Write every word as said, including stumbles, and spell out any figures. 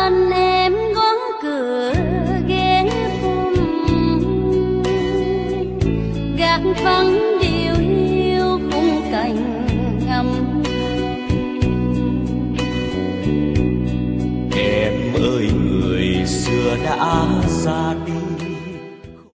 anh em gõ cửa ghé thăm, gác vắng